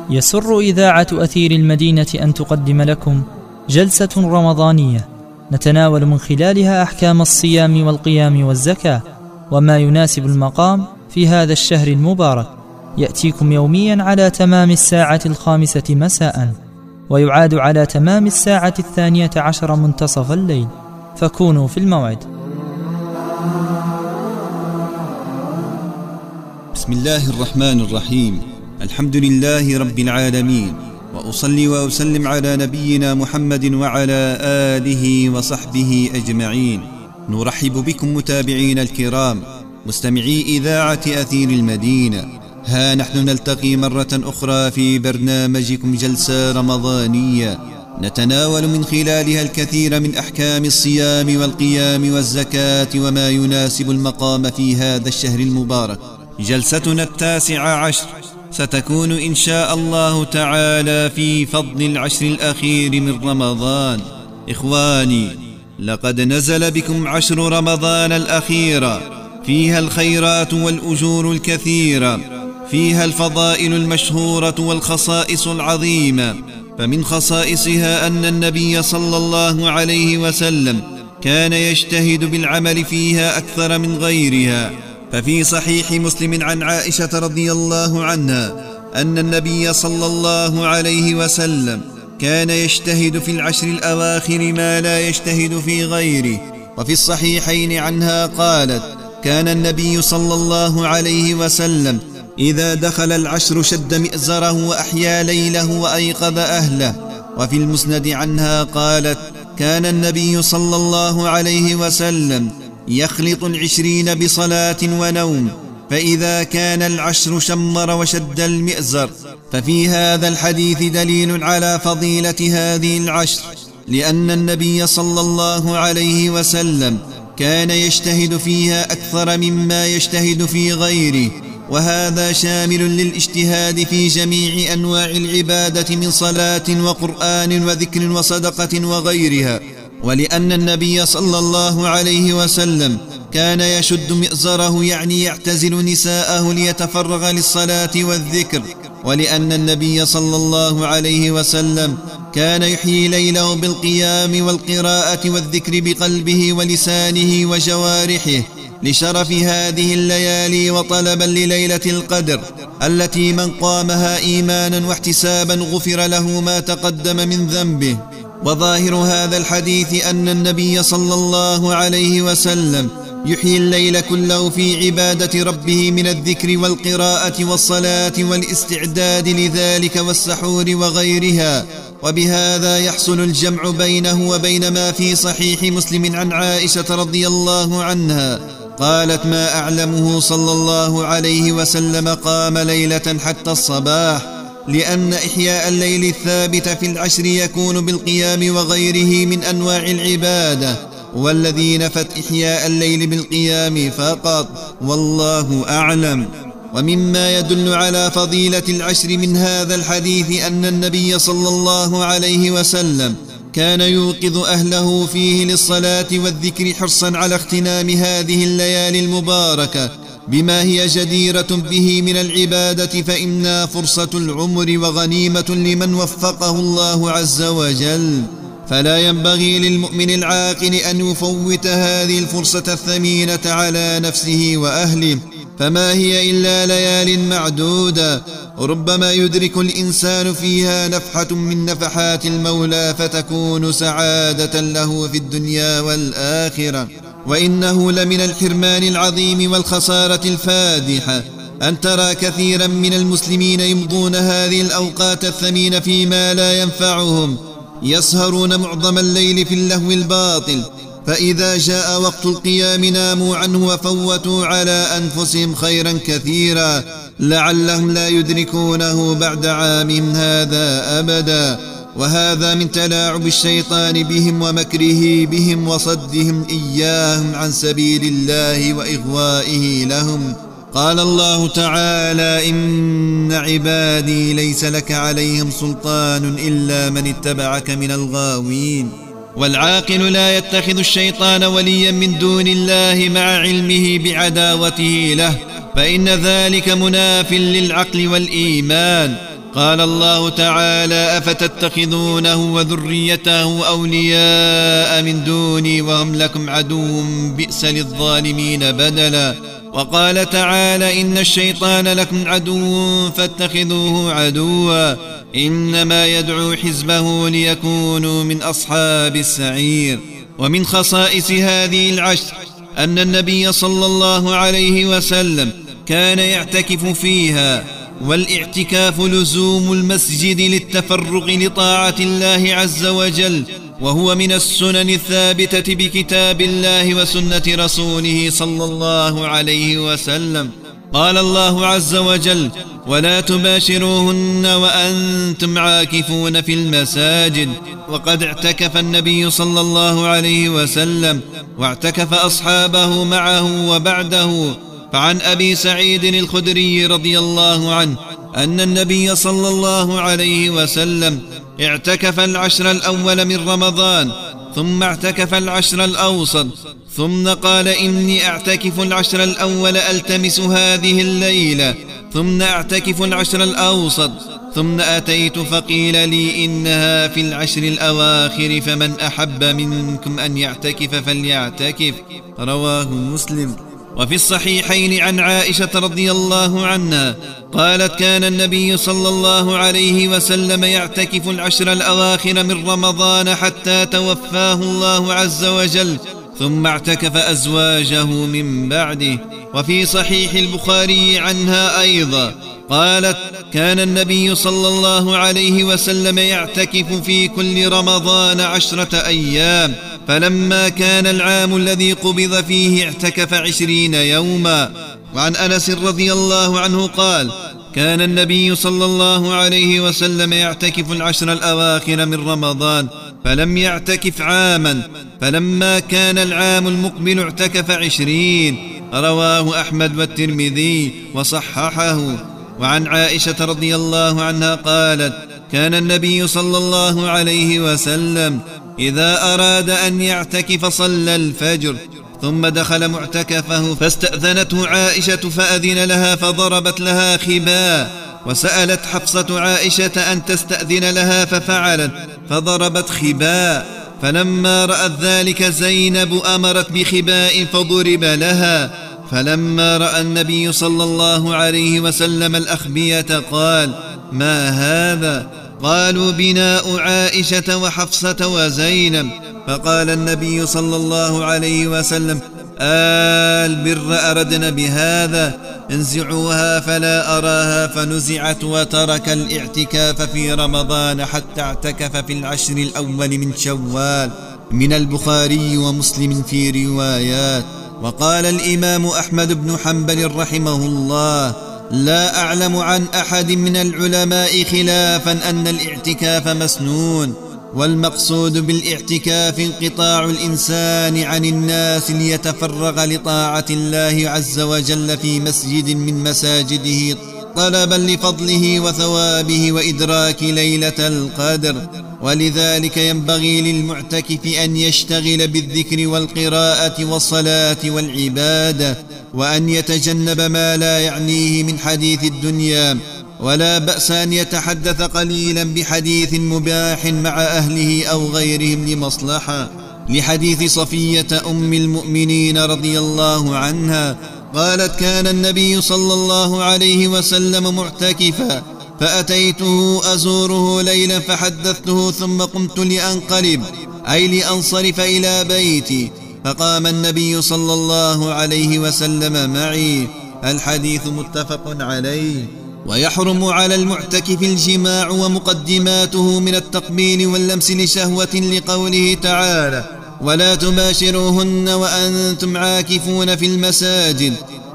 يسر إذاعة أثير المدينة أن تقدم لكم جلسة رمضانية نتناول من خلالها أحكام الصيام والقيام والزكاة وما يناسب المقام في هذا الشهر المبارك. يأتيكم يوميا على تمام 5:00 مساء، ويعاد على تمام 12:00 منتصف الليل، فكونوا في الموعد. بسم الله الرحمن الرحيم. الحمد لله رب العالمين، وأصلي وأسلم على نبينا محمد وعلى آله وصحبه أجمعين. نرحب بكم متابعين الكرام مستمعي إذاعة أثير المدينة. ها نحن نلتقي مرة أخرى في برنامجكم جلسة رمضانية نتناول من خلالها الكثير من أحكام الصيام والقيام والزكاة وما يناسب المقام في هذا الشهر المبارك. جلستنا 19 ستكون إن شاء الله تعالى في فضل العشر الأخير من رمضان. إخواني، لقد نزل بكم عشر رمضان الأخيرة، فيها الخيرات والأجور الكثيرة، فيها الفضائل المشهورة والخصائص العظيمة. فمن خصائصها أن النبي صلى الله عليه وسلم كان يجتهد بالعمل فيها أكثر من غيرها. ففي صحيح مسلم عن عائشة رضي الله عنها أن النبي صلى الله عليه وسلم كان يجتهد في العشر الأواخر ما لا يجتهد في غيره. وفي الصحيحين عنها قالت: كان النبي صلى الله عليه وسلم إذا دخل العشر شد مئزره وأحيا ليله وأيقظ أهله. وفي المسند عنها قالت: كان النبي صلى الله عليه وسلم يخلط 20 بصلاة ونوم، فإذا كان العشر شمر وشد المئزر. ففي هذا الحديث دليل على فضيلة هذه العشر، لأن النبي صلى الله عليه وسلم كان يجتهد فيها أكثر مما يجتهد في غيره، وهذا شامل للاجتهاد في جميع أنواع العبادة من صلاة وقرآن وذكر وصدقة وغيرها. ولأن النبي صلى الله عليه وسلم كان يشد مئزره، يعني يعتزل نساءه ليتفرغ للصلاة والذكر. ولأن النبي صلى الله عليه وسلم كان يحيي ليله بالقيام والقراءة والذكر بقلبه ولسانه وجوارحه، لشرف هذه الليالي وطلبا لليلة القدر التي من قامها إيمانا واحتسابا غفر له ما تقدم من ذنبه. وظاهر هذا الحديث أن النبي صلى الله عليه وسلم يحيي الليل كله في عبادة ربه من الذكر والقراءة والصلاة والاستعداد لذلك والسحور وغيرها. وبهذا يحصل الجمع بينه وبين ما في صحيح مسلم عن عائشة رضي الله عنها قالت: ما أعلمه صلى الله عليه وسلم قام ليلة حتى الصباح، لأن إحياء الليل الثابت في العشر يكون بالقيام وغيره من أنواع العبادة، والذي نفت إحياء الليل بالقيام فقط، والله أعلم. ومما يدل على فضيلة العشر من هذا الحديث أن النبي صلى الله عليه وسلم كان يوقظ أهله فيه للصلاة والذكر حرصا على اغتنام هذه الليالي المباركة بما هي جديرة به من العبادة، فإنها فرصة العمر وغنيمة لمن وفقه الله عز وجل. فلا ينبغي للمؤمن العاقل أن يفوت هذه الفرصة الثمينة على نفسه وأهله، فما هي إلا ليال معدودة، ربما يدرك الإنسان فيها نفحة من نفحات المولى فتكون سعادة له في الدنيا والآخرة. وإنه لمن الحرمان العظيم والخسارة الفادحة أن ترى كثيرا من المسلمين يمضون هذه الأوقات الثمينة فيما لا ينفعهم، يسهرون معظم الليل في اللهو الباطل، فإذا جاء وقت القيام ناموا عنه وفوتوا على أنفسهم خيرا كثيرا لعلهم لا يدركونه بعد عامهم هذا أبدا. وهذا من تلاعب الشيطان بهم ومكره بهم وصدهم إياهم عن سبيل الله وإغوائه لهم. قال الله تعالى: إن عبادي ليس لك عليهم سلطان إلا من اتبعك من الغاوين. والعاقل لا يتخذ الشيطان وليا من دون الله مع علمه بعداوته له، فإن ذلك مناف للعقل والإيمان. قال الله تعالى: أفتتخذونه وذريته أولياء من دوني وهم لكم عدو بئس للظالمين بدلا. وقال تعالى: إن الشيطان لكم عدو فاتخذوه عدوا إنما يدعو حزبه ليكونوا من أصحاب السعير. ومن خصائص هذه العشر أن النبي صلى الله عليه وسلم كان يعتكف فيها، والاعتكاف لزوم المسجد للتفرغ لطاعة الله عز وجل، وهو من السنن الثابتة بكتاب الله وسنة رسوله صلى الله عليه وسلم. قال الله عز وجل: ولا تباشروهن وأنتم عاكفون في المساجد. وقد اعتكف النبي صلى الله عليه وسلم واعتكف أصحابه معه وبعده. فعن أبي سعيد الخدري رضي الله عنه أن النبي صلى الله عليه وسلم اعتكف العشر الأول من رمضان، ثم اعتكف العشر الأوسط، ثم قال: إني أعتكف العشر الأول ألتمس هذه الليلة، ثم أعتكف العشر الأوسط، ثم أتيت فقيل لي إنها في العشر الأواخر، فمن أحب منكم أن يعتكف فليعتكف. رواه مسلم. وفي الصحيحين عن عائشة رضي الله عنها قالت: كان النبي صلى الله عليه وسلم يعتكف العشر الأواخر من رمضان حتى توفاه الله عز وجل، ثم اعتكف أزواجه من بعده. وفي صحيح البخاري عنها أيضا قالت: كان النبي صلى الله عليه وسلم يعتكف في كل رمضان 10 أيام، فلما كان العام الذي قبض فيه اعتكف 20 يوما. وعن أنس رضي الله عنه قال: كان النبي صلى الله عليه وسلم يعتكف العشر الأواخر من رمضان، فلم يعتكف عاما، فلما كان العام المقبل اعتكف 20. رواه أحمد والترمذي وصححه. وعن عائشة رضي الله عنها قالت: كان النبي صلى الله عليه وسلم إذا أراد أن يعتكف صلى الفجر، ثم دخل معتكفه فاستأذنته عائشة فأذن لها فضربت لها خباء، وسألت حفصة عائشة أن تستأذن لها ففعلت فضربت خباء، فلما رأت ذلك زينب أمرت بخباء فضرب لها. فلما رأى النبي صلى الله عليه وسلم الأخبية قال: ما هذا؟ قالوا: بناء عائشة وحفصة وزينب. فقال النبي صلى الله عليه وسلم: البر أردنا بهذا، انزعوها فلا أراها. فنزعت وترك الاعتكاف في رمضان حتى اعتكف في العشر الأول من شوال. من البخاري ومسلم في روايات. وقال الإمام أحمد بن حنبل رحمه الله: لا أعلم عن أحد من العلماء خلافا أن الاعتكاف مسنون، والمقصود بالاعتكاف انقطاع الإنسان عن الناس ليتفرغ لطاعة الله عز وجل في مسجد من مساجده طلبا لفضله وثوابه وإدراك ليلة القدر. ولذلك ينبغي للمعتكف أن يشتغل بالذكر والقراءة والصلاة والعبادة، وأن يتجنب ما لا يعنيه من حديث الدنيا، ولا بأس أن يتحدث قليلا بحديث مباح مع أهله أو غيرهم لمصلحة، لحديث صفية أم المؤمنين رضي الله عنها قالت: كان النبي صلى الله عليه وسلم معتكفا، فأتيته أزوره ليلا فحدثته، ثم قمت لأنقلب أي لأنصرف إلى بيتي، فقام النبي صلى الله عليه وسلم معي. الحديث متفق عليه. ويحرم على المعتكف الجماع ومقدماته من التقبيل واللمس لشهوة، لقوله تعالى: ولا تباشروهن وأنتم عاكفون في المساجد.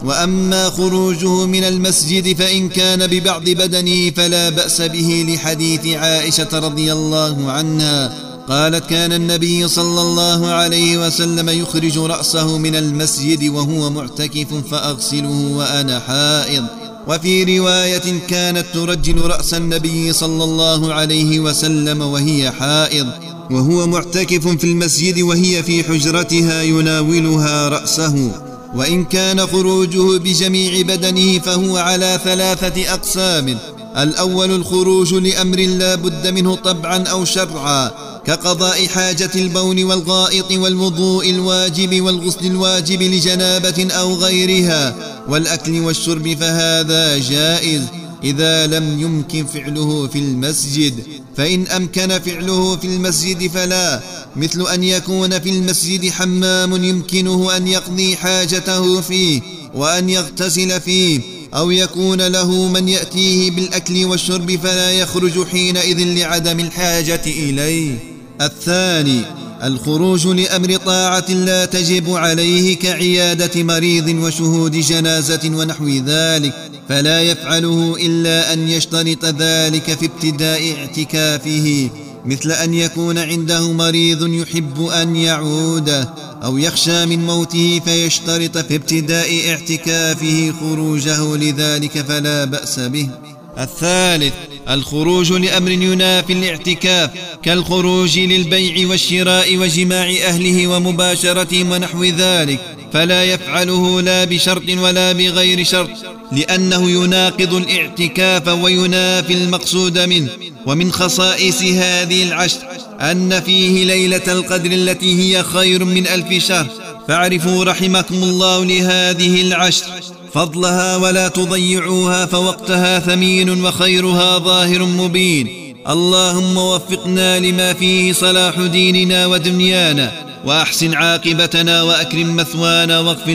وأما خروجه من المسجد فإن كان ببعض بدنه فلا بأس به، لحديث عائشة رضي الله عنها قالت: كان النبي صلى الله عليه وسلم يخرج رأسه من المسجد وهو معتكف فأغسله وأنا حائض. وفي رواية: كانت ترجل رأس النبي صلى الله عليه وسلم وهي حائض، وهو معتكف في المسجد وهي في حجرتها يناولها رأسه. وإن كان خروجه بجميع بدنه فهو على 3 أقسام: الأول الخروج لأمر لا بد منه طبعا أو شرعا، كقضاء حاجة البول والغائط والوضوء الواجب والغسل الواجب لجنابة أو غيرها والأكل والشرب، فهذا جائز إذا لم يمكن فعله في المسجد. فإن أمكن فعله في المسجد فلا، مثل أن يكون في المسجد حمام يمكنه أن يقضي حاجته فيه وأن يغتسل فيه، أو يكون له من يأتيه بالأكل والشرب فلا يخرج حينئذ لعدم الحاجة إليه. الثاني الخروج لأمر طاعة لا تجب عليه، كعيادة مريض وشهود جنازة ونحو ذلك، فلا يفعله إلا أن يشترط ذلك في ابتداء اعتكافه، مثل أن يكون عنده مريض يحب أن يعوده أو يخشى من موته فيشترط في ابتداء اعتكافه خروجه لذلك، فلا بأس به. الثالث الخروج لأمر ينافي الاعتكاف، كالخروج للبيع والشراء وجماع أهله ومباشرتهم ونحو ذلك، فلا يفعله لا بشرط ولا بغير شرط، لأنه يناقض الاعتكاف وينافي المقصود منه. ومن خصائص هذه العشر أن فيه ليلة القدر التي هي خير من 1000 شهر، فاعرفوا رحمكم الله لهذه العشر فضلها ولا تضيعوها، فوقتها ثمين وخيرها ظاهر مبين. اللهم وفقنا لما فيه صلاح ديننا ودنيانا، وأحسن عاقبتنا وأكرم مثوانا،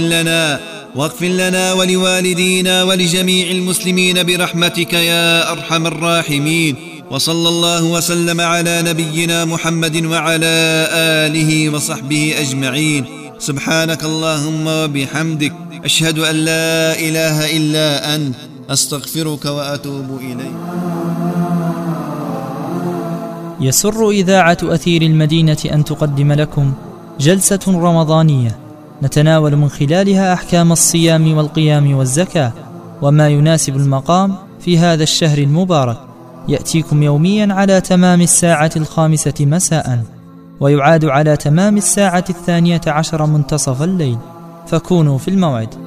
واغفر لنا ولوالدينا ولجميع المسلمين برحمتك يا أرحم الراحمين. وصلى الله وسلم على نبينا محمد وعلى آله وصحبه أجمعين. سبحانك اللهم وبحمدك، أشهد أن لا إله إلا أنت، أستغفرك وأتوب إليك. يسر إذاعة أثير المدينة أن تقدم لكم جلسة رمضانية نتناول من خلالها أحكام الصيام والقيام والزكاة وما يناسب المقام في هذا الشهر المبارك. يأتيكم يوميا على تمام 5:00 مساء، ويعاد على تمام 12:00 منتصف الليل، فكونوا في الموعد.